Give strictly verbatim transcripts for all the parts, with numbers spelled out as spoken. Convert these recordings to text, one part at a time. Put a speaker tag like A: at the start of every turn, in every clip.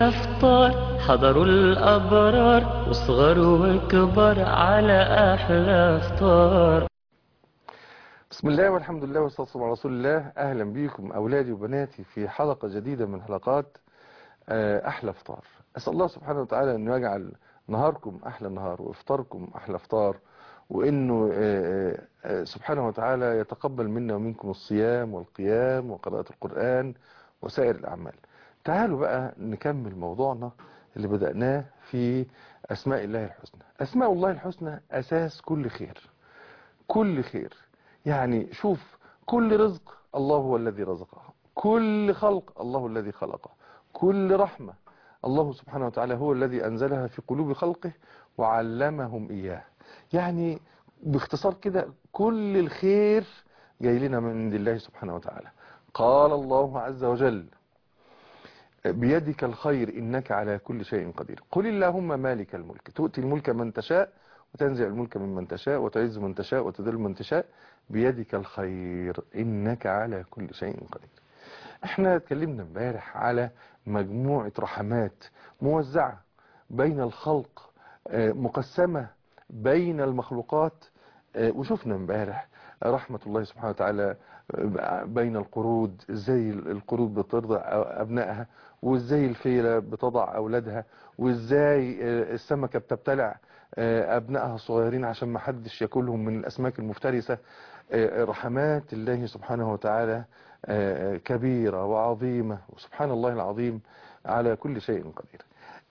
A: افطار حضروا الأبرار وصغر وكبر على أحلى افطار.
B: بسم الله والحمد لله والصلاة والسلام على رسول الله. أهلا بكم أولادي وبناتي في حلقة جديدة من حلقات أحلى افطار. أسأل الله سبحانه وتعالى أنه يجعل نهاركم أحلى نهار وإفطاركم أحلى افطار، وأنه سبحانه وتعالى يتقبل منا ومنكم الصيام والقيام وقراءة القرآن وسائر الأعمال. تعالوا بقى نكمل موضوعنا اللي بدأناه في أسماء الله الحسنى. أسماء الله الحسنى أساس كل خير، كل خير. يعني شوف، كل رزق الله هو الذي رزقه، كل خلق الله الذي خلقه، كل رحمة الله سبحانه وتعالى هو الذي أنزلها في قلوب خلقه وعلمهم إياه. يعني باختصار كده كل الخير جاي لنا من عند الله سبحانه وتعالى. قال الله عز وجل: بيدك الخير إنك على كل شيء قدير. قل اللهم مالك الملك تؤتي الملك من تشاء وتنزع الملك ممن تشاء وتعز من تشاء وتذل من تشاء بيدك الخير إنك على كل شيء قدير. احنا اتكلمنا امبارح على مجموعة رحمات موزعة بين الخلق، مقسمة بين المخلوقات. وشفنا امبارح رحمة الله سبحانه وتعالى بين القرود، ازاي القرود بترضع ابنائها، وازاي الفيلة بتضع اولادها، وازاي السمكة بتبتلع ابنائها الصغيرين عشان ما حدش ياكلهم من الاسماك المفترسة. رحمات الله سبحانه وتعالى كبيرة وعظيمة، وسبحان الله العظيم على كل شيء قدير.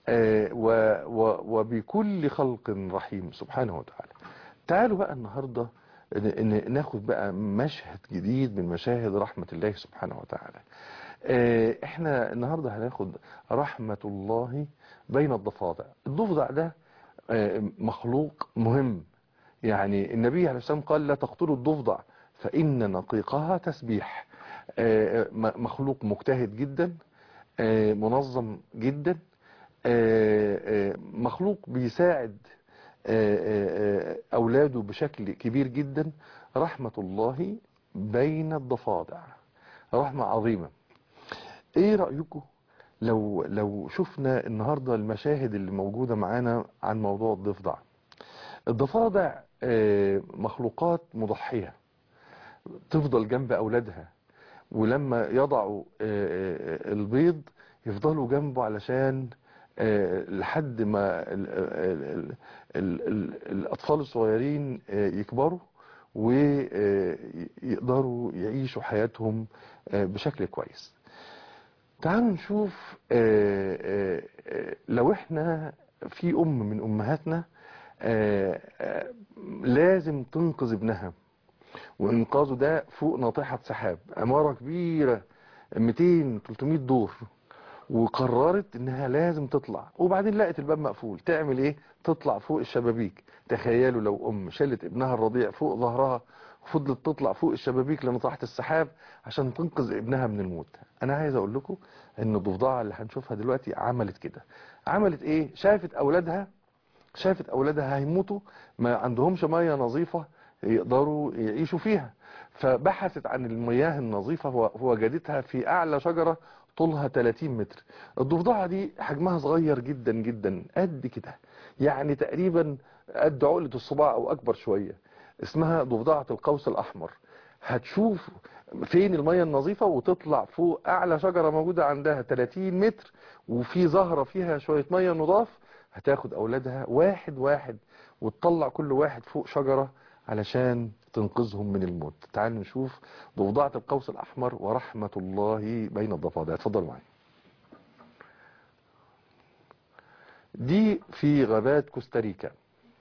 B: وبكل خلق رحيم سبحانه وتعالى. تعالوا بقى النهاردة ناخد بقى مشهد جديد من مشاهد رحمة الله سبحانه وتعالى. احنا النهاردة هناخد رحمة الله بين الضفادع. الضفدع ده مخلوق مهم. يعني النبي عليه الصلاة والسلام قال: لا تقتلوا الضفدع فإن نقيقها تسبيح. مخلوق مجتهد جدا، منظم جدا، مخلوق بيساعد أولاده بشكل كبير جدا. رحمة الله بين الضفادع رحمة عظيمة. ايه رأيكم لو لو شفنا النهاردة المشاهد اللي موجودة معانا عن موضوع الضفدع؟ الضفادع مخلوقات مضحية، تفضل جنب أولادها، ولما يضعوا البيض يفضلوا جنبه علشان لحد ما الأطفال الصغيرين يكبروا ويقدروا يعيشوا حياتهم بشكل كويس. تعالوا نشوف، لو احنا في أم من أمهاتنا لازم تنقذ ابنها، وإنقاذه ده فوق ناطحة سحاب، عمارة كبيرة مئتين ثلاثمائة دور، وقررت انها لازم تطلع، وبعدين لقت الباب مقفول. تعمل ايه؟ تطلع فوق الشبابيك. تخيلوا لو ام شالت ابنها الرضيع فوق ظهرها وفضلت تطلع فوق الشبابيك لناطحة السحاب عشان تنقذ ابنها من الموت. انا عايز اقول لكم ان الضفدعة اللي هنشوفها دلوقتي عملت كده. عملت ايه؟ شافت اولادها شافت اولادها هيموتوا، ما عندهمش مية نظيفة يقدروا يعيشوا فيها، فبحثت عن المياه النظيفة ووجدتها في اعلى شجرة طولها ثلاثين متر. الضفدعة دي حجمها صغير جدا جدا، قد كده، يعني تقريبا قد عقلة الصباع او اكبر شوية. اسمها ضفدعة القوس الاحمر. هتشوف فين المية النظيفة وتطلع فوق اعلى شجرة موجودة عندها ثلاثين متر وفي زهرة فيها شوية مية نضاف. هتاخد اولادها واحد واحد وتطلع كل واحد فوق شجرة علشان تنقذهم من الموت. تعالوا نشوف ضفدعة القوس الأحمر ورحمة الله بين الضفادع. اتفضلوا معي. دي في غابات كوستاريكا،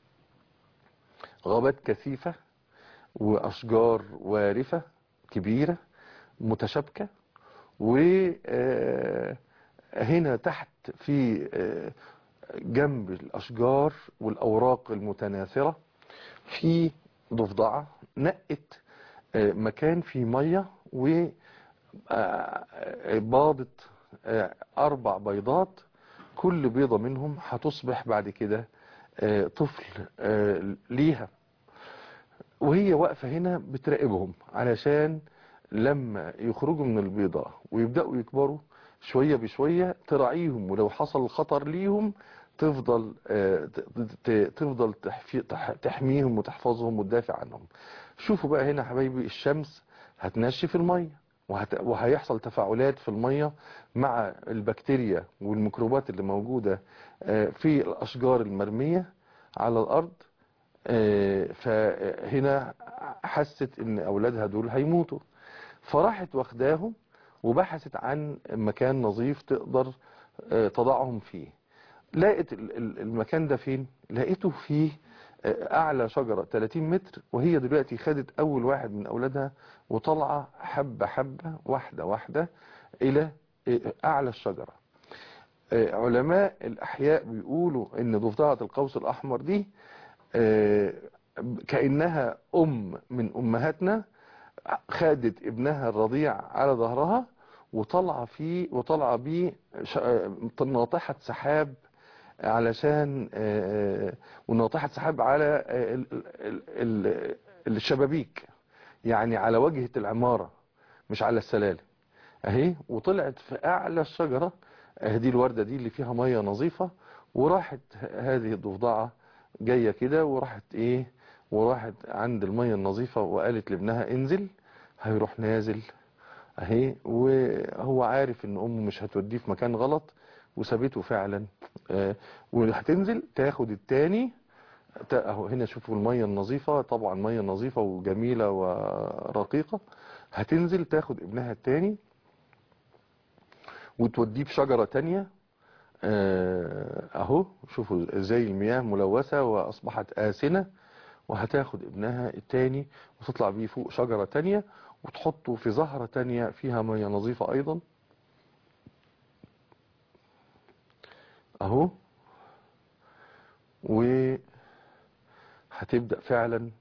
B: غابات كثيفة وأشجار وارفة كبيرة متشابكة، وهنا تحت في جنب الأشجار والأوراق المتناثرة في ضفدعة نقت مكان فيه مية وباضت أربع بيضات. كل بيضة منهم هتصبح بعد كده طفل ليها، وهي واقفة هنا بتراقبهم علشان لما يخرجوا من البيضة ويبدأوا يكبروا شوية بشوية تراعيهم، ولو حصل خطر ليهم تفضل تفضل تحميهم وتحفظهم وتدافع عنهم. شوفوا بقى هنا حبايبي، الشمس هتنشف المية، وهيحصل تفاعلات في المية مع البكتيريا والميكروبات اللي موجودة في الأشجار المرمية على الأرض. فهنا حست ان أولادها دول هيموتوا، فراحت واخداهم وبحثت عن مكان نظيف تقدر تضعهم فيه. لقيت المكان ده فين؟ لقيته فيه اعلى شجرة ثلاثين متر، وهي دلوقتي خدت اول واحد من اولادها وطلع حبة حبة واحدة واحدة الى اعلى الشجرة. علماء الاحياء بيقولوا ان ضفدعة القوس الاحمر دي كأنها ام من امهاتنا، خدت ابنها الرضيع على ظهرها وطلع فيه وطلع بيه ناطحة سحاب، علشان وناطحة سحاب على الشبابيك، يعني على واجهة العمارة مش على السلالم اهي. وطلعت في اعلى الشجرة دي الوردة دي اللي فيها مية نظيفة، وراحت هذه الضفدعة جاية كده وراحت ايه وراحت عند المية النظيفة وقالت لابنها انزل. هيروح نازل اهي، وهو عارف ان امه مش هتوديه في مكان غلط وسابته فعلا. آه وهتنزل تاخد التاني اهو. هنا شوفوا المية النظيفة، طبعا مية نظيفة وجميلة ورقيقة. هتنزل تاخد ابنها التاني وتوديه في شجرة تانية اهو. شوفوا ازاي المياه ملوثة واصبحت آسنة، وهتاخد ابنها التاني وتطلع بيه فوق شجرة تانية وتحطه في زهرة تانية فيها مياه نظيفة ايضا اهو. وهتبدأ فعلا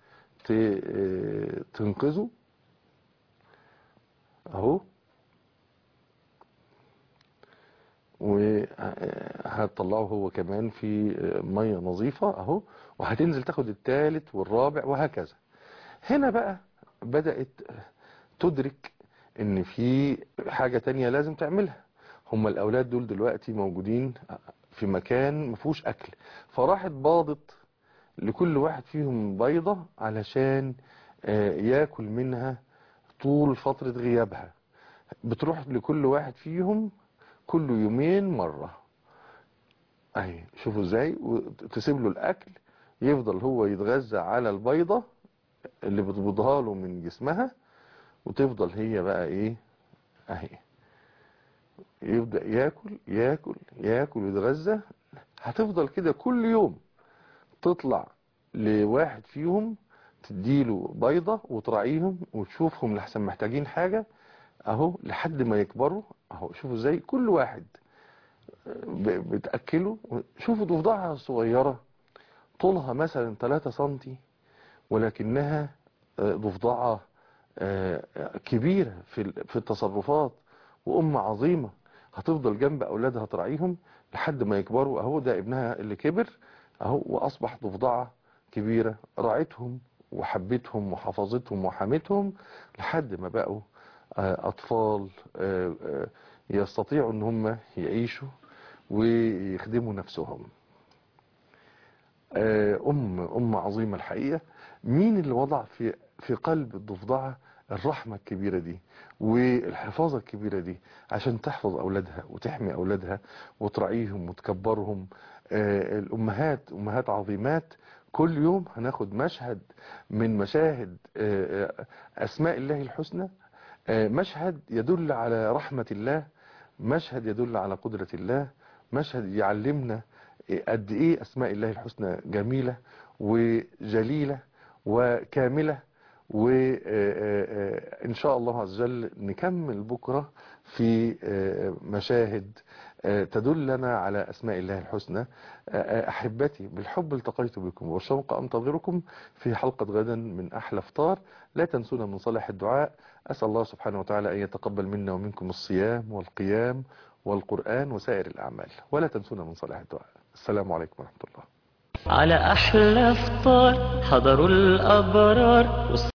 B: تنقذه اهو، وهتطلعه هو كمان في مية نظيفة اهو. وهتنزل تاخد الثالث والرابع وهكذا. هنا بقى بدأت تدرك ان في حاجة تانية لازم تعملها. هم الاولاد دول دلوقتي موجودين في مكان مفهوش اكل، فراحت باضت لكل واحد فيهم بيضة علشان ياكل منها طول فترة غيابها. بتروح لكل واحد فيهم كل يومين مرة اهي. شوفوا ازاي، وتسيب له الاكل يفضل هو يتغذى على البيضة اللي بتبيضها له من جسمها، وتفضل هي بقى ايه اهي يبدأ ياكل ياكل ياكل ويتغذى. هتفضل كده كل يوم تطلع لواحد فيهم تديله بيضة وتراعيهم وتشوفهم لحسن محتاجين حاجة اهو لحد ما يكبروا اهو. شوفوا ازاي كل واحد بتأكله. شوفوا ضفدعها الصغيرة طولها مثلا ثلاثة سنتي، ولكنها ضفدعة كبيرة في التصرفات وأم عظيمة. هتفضل جنب أولادها تراعيهم لحد ما يكبروا اهو. ده ابنها اللي كبر اهو وأصبح ضفدعة كبيرة، راعتهم وحبتهم وحفظتهم وحمتهم لحد ما بقوا أطفال يستطيعوا ان هم يعيشوا ويخدموا نفسهم. أم أم عظيمة الحقيقة. مين اللي وضع في في قلب الضفدعة الرحمة الكبيرة دي والحفاظة الكبيرة دي عشان تحفظ أولادها وتحمي أولادها وتراعيهم وتكبرهم؟ الأمهات أمهات عظيمات. كل يوم هناخد مشهد من مشاهد أسماء الله الحسنى، مشهد يدل على رحمة الله، مشهد يدل على قدرة الله، مشهد يعلمنا قد ايه اسماء الله الحسنى جميلة وجليلة وكاملة. وان شاء الله عز وجل نكمل بكرة في مشاهد تدلنا على اسماء الله الحسنى. احبتي بالحب التقيت بكم والشوق انتظركم في حلقة غدا من احلى افطار. لا تنسونا من صالح الدعاء. اسال الله سبحانه وتعالى ان يتقبل منا ومنكم الصيام والقيام والقرآن وسائر الاعمال، ولا تنسونا من صالح الدعاء. السلام عليكم ورحمة الله.
A: على أحلى فطار حضروا الأبرار.